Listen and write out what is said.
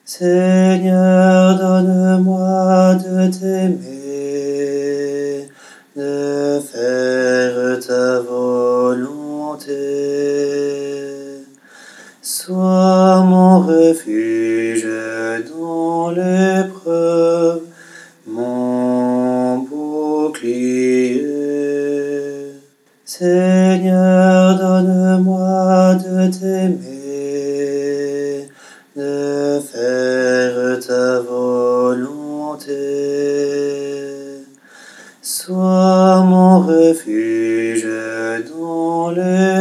Seigneur, donne-moi de t'aimer, de faire ta volonté. Sois mon refuge dans l'épreuve, mon bouclier. Seigneur, donne-moi de t'aimer, de faire ta volonté. Sois mon refuge dans l'épreuve,